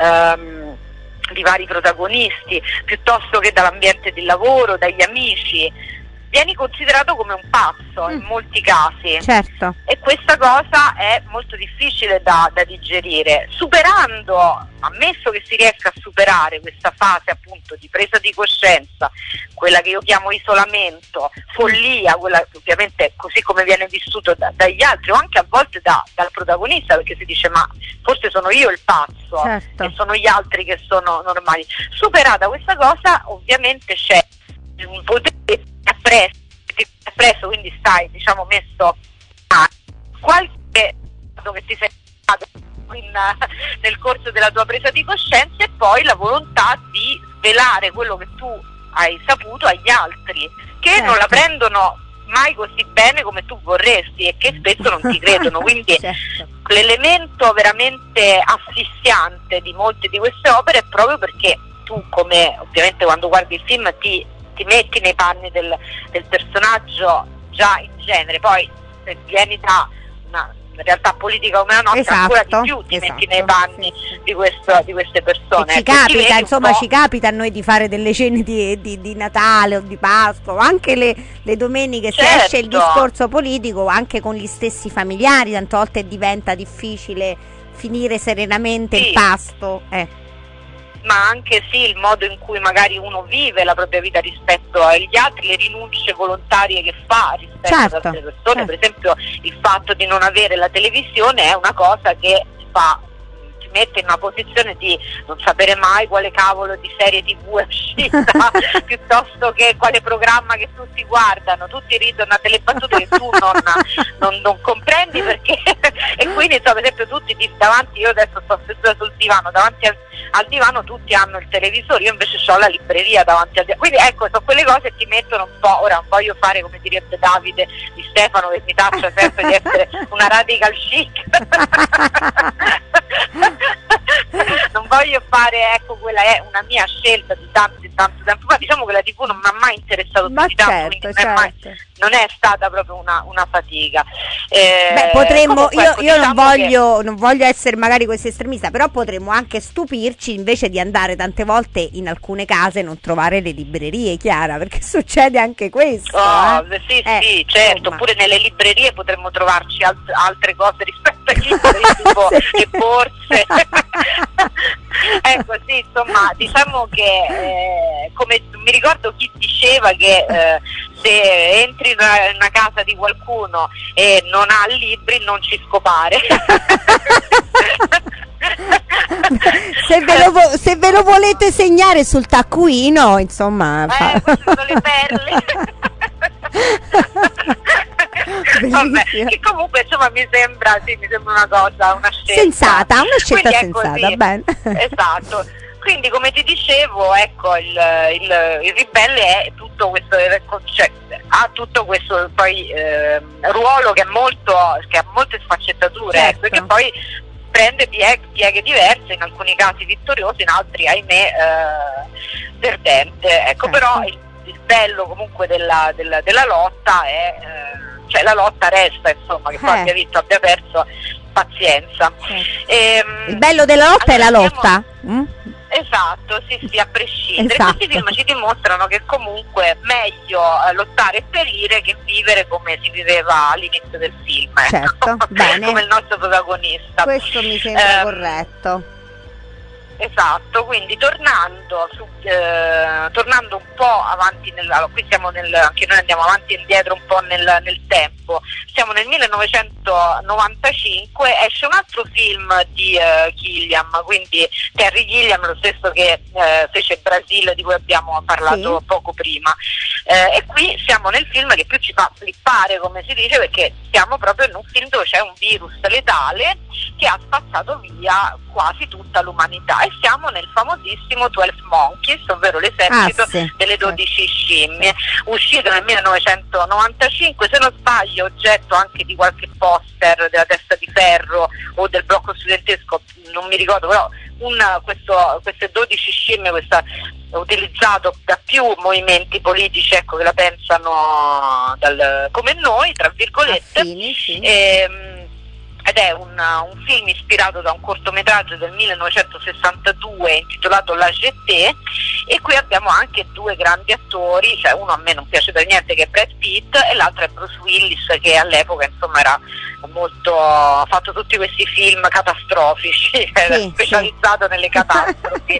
di vari protagonisti, piuttosto che dall'ambiente di lavoro, dagli amici. Vieni considerato come un pazzo in molti casi, certo, e questa cosa è molto difficile da digerire. Superando, ammesso che si riesca a superare questa fase appunto di presa di coscienza, quella che io chiamo isolamento, follia, quella ovviamente così come viene vissuto dagli altri o anche a volte dal protagonista, perché si dice ma forse sono io il pazzo, certo, e sono gli altri che sono normali. Superata questa cosa, ovviamente c'è un potere appresso, quindi stai, diciamo, messo a qualche dato che ti sei dato nel corso della tua presa di coscienza, e poi la volontà di svelare quello che tu hai saputo agli altri, che non la prendono mai così bene come tu vorresti e che spesso non ti credono. Quindi l'elemento veramente asfissiante di molte di queste opere è proprio perché tu, come ovviamente quando guardi il film ti metti nei panni del personaggio già in genere, poi se vieni da una realtà politica come la nostra, ancora di più ti metti nei panni di queste persone. E ci capita, insomma, ci capita a noi di fare delle cene di Natale o di Pasqua, o anche le domeniche, se esce il discorso politico, anche con gli stessi familiari, tante volte diventa difficile finire serenamente il pasto. Ma anche il modo in cui magari uno vive la propria vita rispetto agli altri, le rinunce volontarie che fa rispetto ad altre persone. Per esempio il fatto di non avere la televisione è una cosa che ti mette in una posizione di non sapere mai quale cavolo di serie TV è uscita, piuttosto che quale programma che tutti guardano, tutti ridono a delle battute che tu non comprendi, perché e quindi per esempio tutti davanti, io adesso sto seduta sul divano, davanti al divano tutti hanno il televisore, io invece ho la libreria davanti al divano, quindi ecco, sono quelle cose che ti mettono un po'. Ora non voglio fare, come direbbe Davide Di Stefano, che mi taccia sempre di essere una radical chic, non voglio fare, ecco, quella è una mia scelta di tanto tempo fa, diciamo che la TV non mi ha mai interessato più di tanto, non è stata proprio una fatica. Potremmo, comunque, io diciamo non voglio essere magari questo estremista, però potremmo anche stupirci invece di andare tante volte in alcune case e non trovare le librerie, Chiara, perché succede anche questo. Sì, certo, insomma. Oppure nelle librerie potremmo trovarci altre cose rispetto ai libri, tipo le borse. Ecco, sì, insomma, diciamo che come mi ricordo chi diceva che se entri in una casa di qualcuno e non ha libri non ci scopare. Se ve lo volete segnare sul taccuino, insomma, queste sono le perle. Vabbè, che comunque insomma mi sembra una cosa, una scelta sensata, una scelta quindi, sensata, bene. Esatto. Quindi, come ti dicevo, ecco, il ribelle è tutto questo, cioè, ha tutto questo poi ruolo che ha molte sfaccettature, perché poi prende pieghe diverse, in alcuni casi vittorioso, in altri, ahimè, perdente. Ecco, però il bello comunque della lotta è cioè la lotta resta, insomma, che poi abbia vinto, abbia perso, pazienza. Il bello della lotta è la lotta. Esatto, sì, a prescindere. Esatto. Questi film ci dimostrano che comunque è meglio lottare e perire che vivere come si viveva all'inizio del film. Certo, bene. Come il nostro protagonista. Questo mi sembra corretto. Esatto, quindi tornando un po' avanti, qui siamo anche noi andiamo avanti e indietro un po' nel tempo, siamo nel 1995, esce un altro film di Gilliam, quindi Terry Gilliam, lo stesso che fece Brasile, di cui abbiamo parlato poco prima, e qui siamo nel film che più ci fa flippare, come si dice, perché siamo proprio in un film dove c'è un virus letale che ha spazzato via quasi tutta l'umanità, e e siamo nel famosissimo 12 Monkeys, ovvero l'esercito delle 12 scimmie, uscito nel 1995, se non sbaglio oggetto anche di qualche poster della Testa di Ferro o del blocco studentesco, non mi ricordo, però queste 12 scimmie, utilizzato da più movimenti politici, ecco, che la pensano come noi, tra virgolette. Sì. Ed è un film ispirato da un cortometraggio del 1962 intitolato La Jetée, e qui abbiamo anche due grandi attori, cioè uno a me non piace per niente, che è Brad Pitt, e l'altro è Bruce Willis, che all'epoca insomma era ha fatto tutti questi film catastrofici, era specializzato nelle catastrofi.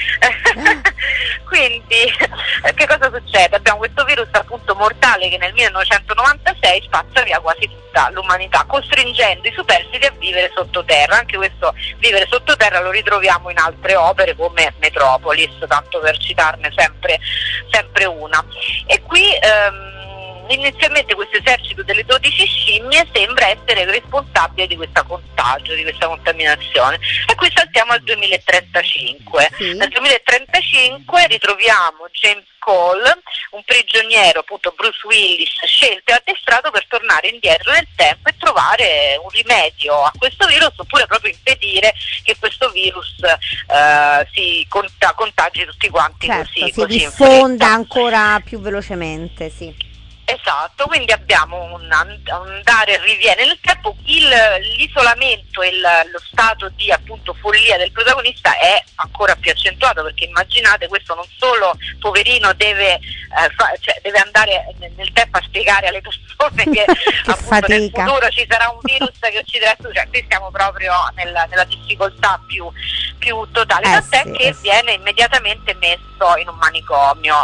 Quindi che cosa succede? Abbiamo questo virus appunto mortale che nel 1996 spazza via quasi tutta l'umanità, costringendo i superstiti a vivere sottoterra. Anche questo vivere sottoterra lo ritroviamo in altre opere come Metropolis, tanto per citarne sempre una. E qui inizialmente questo esercito delle 12 scimmie sembra essere responsabile di questo contagio, di questa contaminazione, e qui saltiamo al 2035. Nel 2035 ritroviamo James Cole, un prigioniero, appunto Bruce Willis, scelto e addestrato per tornare indietro nel tempo e trovare un rimedio a questo virus, oppure proprio impedire che questo virus si contagi tutti quanti, così si diffonda ancora più velocemente, Esatto, quindi abbiamo un andare e riviene nel tempo. L'isolamento e lo stato di appunto follia del protagonista è ancora più accentuato, perché immaginate, questo non solo poverino deve andare nel tempo a spiegare alle persone che appunto nel futuro ci sarà un virus che ucciderà tutti, cioè qui siamo proprio nella difficoltà più totale, tant'è che viene immediatamente messo in un manicomio.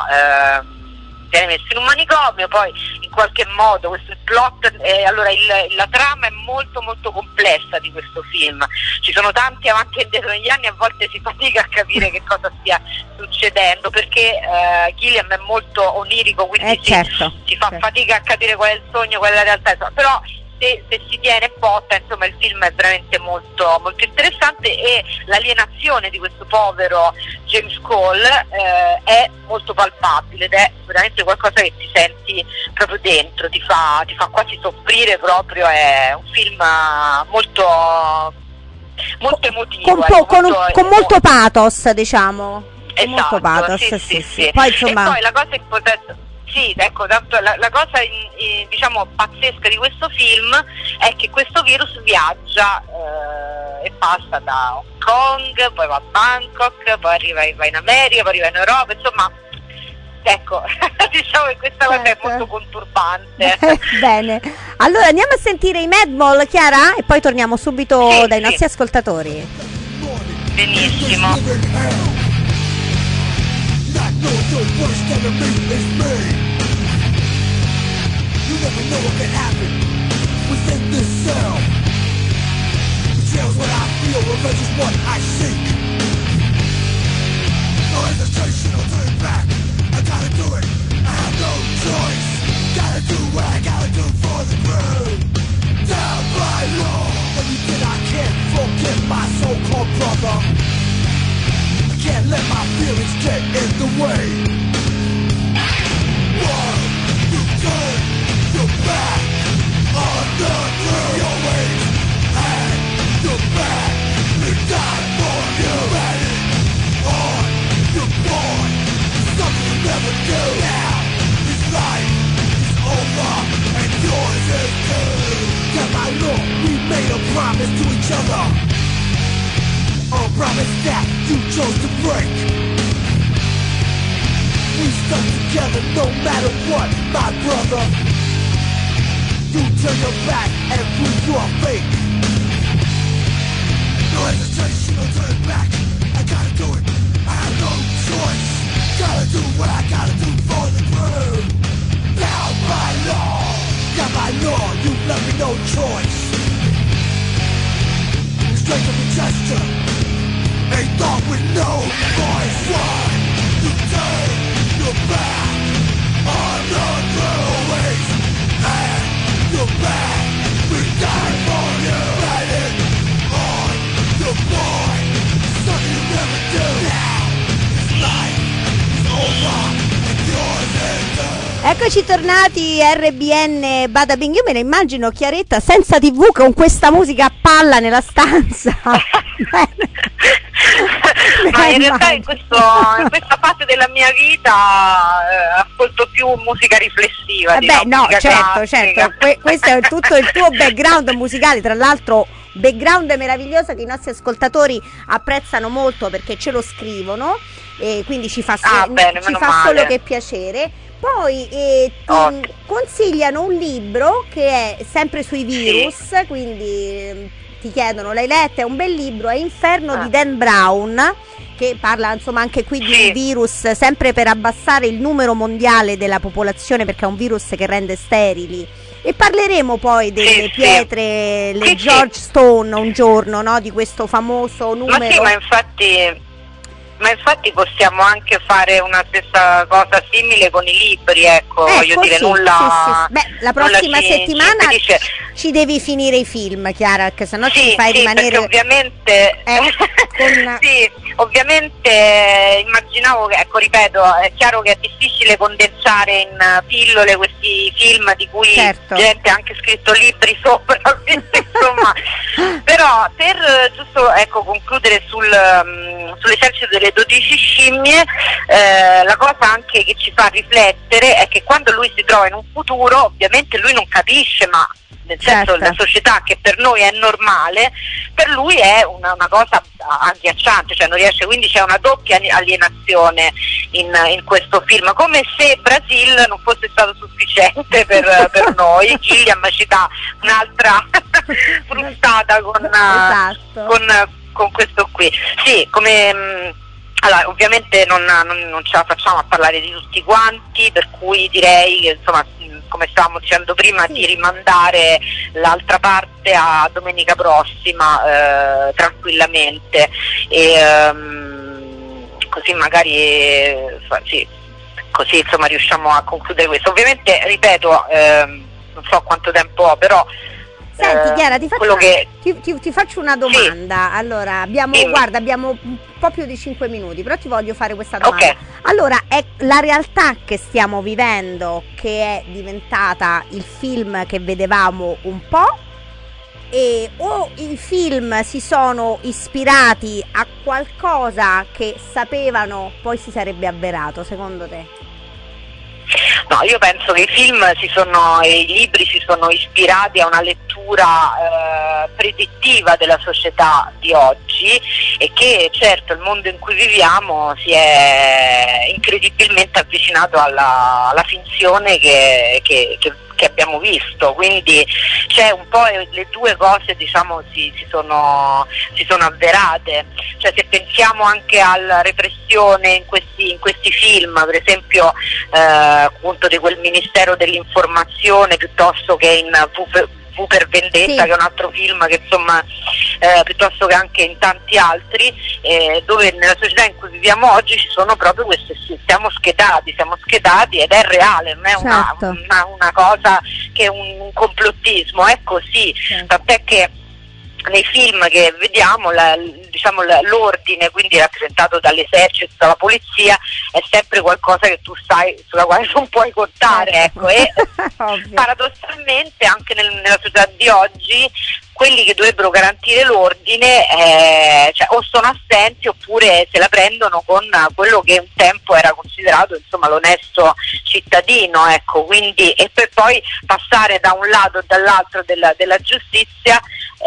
Poi in qualche modo questo plot, allora la trama è molto molto complessa di questo film, ci sono tanti avanti e indietro negli anni, a volte si fatica a capire che cosa stia succedendo, perché Gilliam è molto onirico, quindi si fa fatica a capire qual è il sogno, qual è la realtà, però se si tiene botta, insomma, il film è veramente molto, molto interessante, e l'alienazione di questo povero James Cole è molto palpabile, ed è veramente qualcosa che ti senti proprio dentro, ti fa quasi soffrire proprio. È un film molto emotivo, con molto pathos, diciamo. Esatto, molto pathos, sì. Poi, insomma, e poi la cosa importante, ecco, tanto la cosa diciamo pazzesca di questo film è che questo virus viaggia e passa da Hong Kong, poi va a Bangkok, poi va in America, poi arriva in Europa, insomma, ecco, diciamo che questa cosa è molto conturbante. Bene, allora andiamo a sentire i Madball, Chiara, e poi torniamo subito dai nostri ascoltatori. Benissimo. No, the worst enemy is me. You never know what can happen within this cell. The jail's what I feel, revenge is what I seek. No hesitation, I'll turn back. I gotta do it, I have no choice. Gotta do what I gotta do for the crew. Down by law, when you did I can't forget my so-called brother. Can't let my feelings get in the way. Why you turn your back on the truth? You always had your back. We died for you. Ready on your board. Something you never do. Now this life is over and yours is too. Got my look, we made a promise to each other. A promise that you chose to break. We stuck together no matter what, my brother. You turn your back and prove you are fake. No hesitation, no turn back. I gotta do it, I have no choice. Gotta do what I gotta do for the crew. Down by law, got by law, you left me no choice. Straight to the gesture. A thought with no voice. Why you turn your back on the throwaways and your back? We died for you. Riding on the boy, something you never Eccoci tornati, RBN Bada Bing. Io me la immagino Chiaretta senza TV con questa musica a palla nella stanza. Ma in realtà in questa fase della mia vita ascolto più musica riflessiva. No, musica certo. Questo è tutto il tuo background musicale, tra l'altro background meraviglioso che i nostri ascoltatori apprezzano molto perché ce lo scrivono e quindi ci fa solo che piacere. Poi ti consigliano un libro che è sempre sui virus, quindi ti chiedono, l'hai letto? È un bel libro, è Inferno di Dan Brown, che parla insomma anche qui di un virus sempre per abbassare il numero mondiale della popolazione, perché è un virus che rende sterili. E parleremo poi delle pietre, le George Stone un giorno, no? Di questo famoso numero. Ma infatti possiamo anche fare una stessa cosa simile con i libri, voglio dire, nulla. Sì. Beh, la prossima settimana ci devi finire i film, Chiara, che sennò ci fai rimanere. Ovviamente, ovviamente immaginavo che, ripeto, è chiaro che è difficile condensare in pillole questi film di cui gente ha anche scritto libri sopra, insomma. Però per giusto concludere sull'esercito delle 12 scimmie, la cosa anche che ci fa riflettere è che quando lui si trova in un futuro, ovviamente lui non capisce, ma nel senso la società che per noi è normale, per lui è una cosa agghiacciante, cioè non riesce, quindi c'è una doppia alienazione in questo film, come se Brasil non fosse stato sufficiente per noi. Gilliam ci dà un'altra frustata con questo qui. Sì, come allora ovviamente non ce la facciamo a parlare di tutti quanti, per cui direi che insomma, come stavamo dicendo prima, di rimandare l'altra parte a domenica prossima tranquillamente, e così magari così insomma riusciamo a concludere questo. Ovviamente ripeto, non so quanto tempo ho, però senti Chiara, ti faccio una domanda. Allora, abbiamo un po' più di 5 minuti, però ti voglio fare questa domanda. Allora, è la realtà che stiamo vivendo che è diventata il film che vedevamo un po', o i film si sono ispirati a qualcosa che sapevano poi si sarebbe avverato, secondo te? No, io penso che i libri si sono ispirati a una lettura predittiva della società di oggi, e che certo il mondo in cui viviamo si è incredibilmente avvicinato alla finzione che abbiamo visto, quindi c'è un po' le due cose, diciamo, si sono avverate. Cioè, se pensiamo anche alla repressione in questi film, per esempio appunto di quel Ministero dell'Informazione, piuttosto che in V per Vendetta, che è un altro film che insomma piuttosto che anche in tanti altri, dove nella società in cui viviamo oggi ci sono proprio queste, siamo schedati ed è reale, non è una cosa che è un complottismo, è così, tant'è che nei film che vediamo l'ordine, quindi rappresentato dall'esercito, dalla polizia, è sempre qualcosa che tu sai, sulla quale non puoi contare, e paradossalmente anche nella società di oggi quelli che dovrebbero garantire l'ordine o sono assenti, oppure se la prendono con quello che un tempo era considerato insomma l'onesto cittadino, quindi, e per poi passare da un lato o dall'altro della giustizia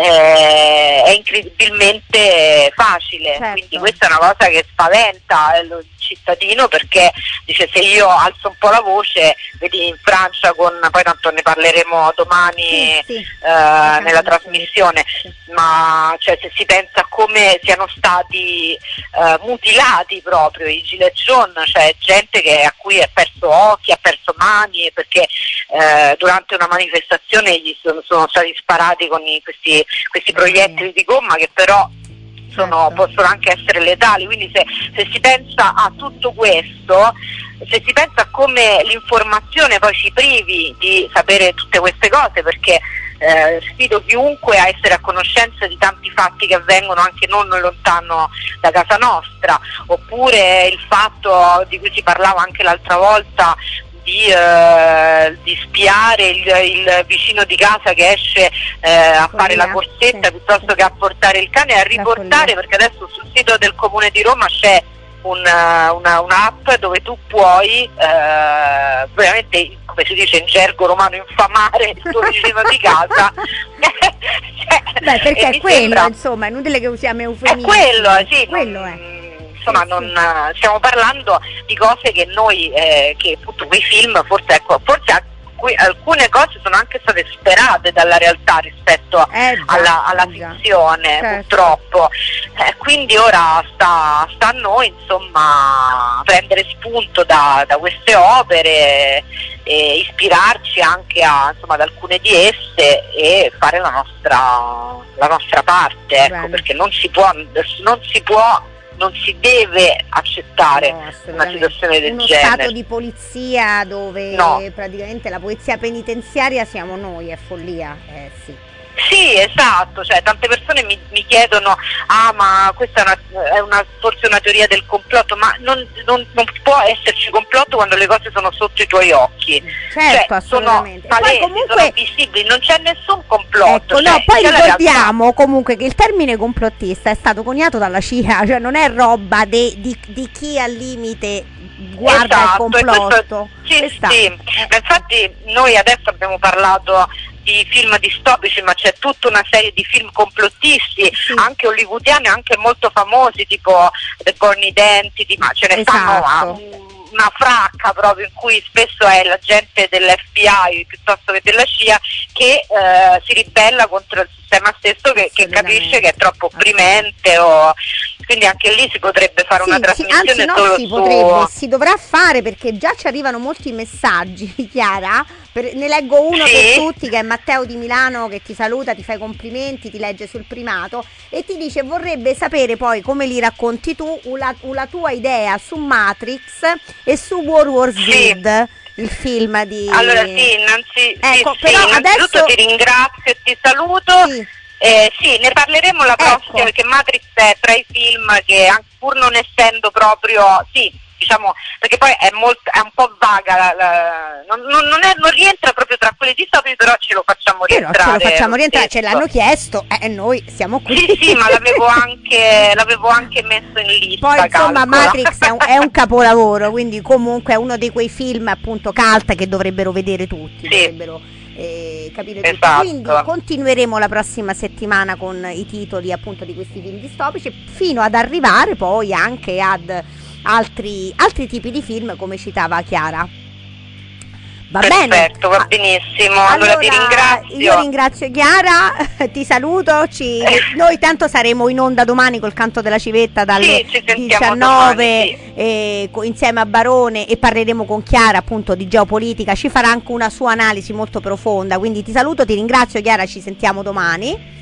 è incredibilmente facile, quindi questa è una cosa che spaventa il cittadino, perché dice, se io alzo un po' la voce, vedi in Francia, poi tanto ne parleremo domani nella trasmissione, ma cioè, se si pensa a come siano stati mutilati proprio i gilet jaune, cioè gente a cui è perso occhi, ha perso mani, perché durante una manifestazione gli sono stati sparati con questi proiettili di gomma che però possono anche essere letali. Quindi se si pensa a tutto questo, se si pensa a come l'informazione poi ci privi di sapere tutte queste cose, perché sfido chiunque a essere a conoscenza di tanti fatti che avvengono anche non lontano da casa nostra, oppure il fatto di cui si parlava anche l'altra volta di spiare il vicino di casa che esce a fare la corsetta, piuttosto che a portare il cane, a riportare, perché adesso sul sito del Comune di Roma c'è un'app dove tu puoi veramente, come si dice in gergo romano, infamare il tuo vicino di casa. Beh, perché è quello, insomma, è inutile che usiamo eufemismi. È quello, sì. Quello è. Insomma, non stiamo parlando di cose che noi, che appunto quei film, forse alcune cose sono anche state superate dalla realtà rispetto alla fizione, purtroppo. Quindi ora sta a noi, insomma, prendere spunto da queste opere e ispirarci anche ad alcune di esse e fare la nostra parte, ecco, perché non si deve accettare una situazione del uno genere. Stato di polizia dove praticamente la polizia penitenziaria siamo noi, è follia, sì. Sì, esatto, cioè tante persone mi chiedono: ma questa è forse una teoria del complotto, ma non può esserci complotto quando le cose sono sotto i tuoi occhi. Certo, assolutamente. Sono palesi, comunque, sono visibili, non c'è nessun complotto. Ecco, poi ricordiamo comunque che il termine complottista è stato coniato dalla CIA, cioè non è roba di chi al limite guarda il complotto. Sì. Ma infatti noi adesso abbiamo parlato di film distopici, ma c'è tutta una serie di film complottisti, anche hollywoodiani, anche molto famosi, tipo The Born Identity, ma ce ne stanno una fracca proprio, in cui spesso è l'agente dell'FBI piuttosto che della CIA che si ribella contro il sistema stesso, che capisce che è troppo opprimente, quindi anche lì si potrebbe fare una trasmissione si dovrà fare, perché già ci arrivano molti messaggi, Chiara. Ne leggo uno per tutti, che è Matteo di Milano, che ti saluta, ti fa i complimenti, ti legge sul primato e ti dice: vorrebbe sapere poi come li racconti tu, la tua idea su Matrix e su World War Z, il film di... Allora innanzitutto ti ringrazio e ti saluto. Ne parleremo la prossima, perché Matrix è tra i film che, pur non essendo proprio... diciamo, perché poi è un po' vaga, non rientra proprio tra quelli distopici, però ce lo facciamo rientrare. Ce l'hanno chiesto e noi siamo qui. Sì, ma l'avevo anche messo in lista. Poi insomma Matrix è un capolavoro, quindi comunque è uno di quei film appunto cult che dovrebbero vedere tutti, dovrebbero capire tutto. Quindi continueremo la prossima settimana con i titoli appunto di questi film distopici, fino ad arrivare poi anche ad altri tipi di film, come citava Chiara. Va bene? Va benissimo. Allora ti ringrazio. Io ringrazio Chiara, ti saluto. Noi tanto saremo in onda domani col Canto della Civetta dalle 19 insieme a Barone, e parleremo con Chiara appunto di geopolitica. Ci farà anche una sua analisi molto profonda. Quindi ti saluto, ti ringrazio Chiara, ci sentiamo domani.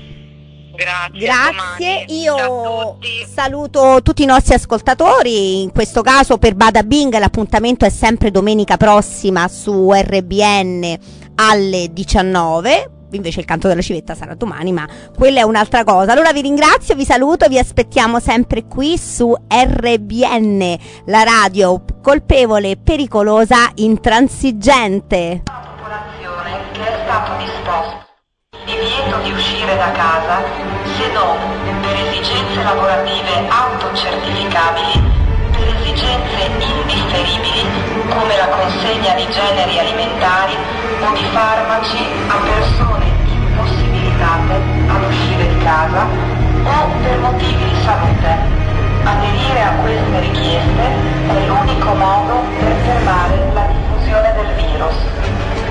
Grazie. Io saluto tutti i nostri ascoltatori. In questo caso per Bada Bing l'appuntamento è sempre domenica prossima su RBN alle 19. Invece il Canto della Civetta sarà domani, ma quella è un'altra cosa. Allora vi ringrazio, vi saluto, vi aspettiamo sempre qui su RBN, la radio colpevole, pericolosa, intransigente. La popolazione che è stato disposto divieto di uscire da casa se non per esigenze lavorative autocertificabili, per esigenze indifferibili come la consegna di generi alimentari o di farmaci a persone impossibilitate ad uscire di casa o per motivi di salute. Aderire a queste richieste è l'unico modo per fermare la diffusione del virus.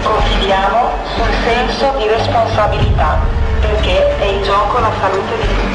Confidiamo sul senso di responsabilità, perché è in gioco la salute di tutti.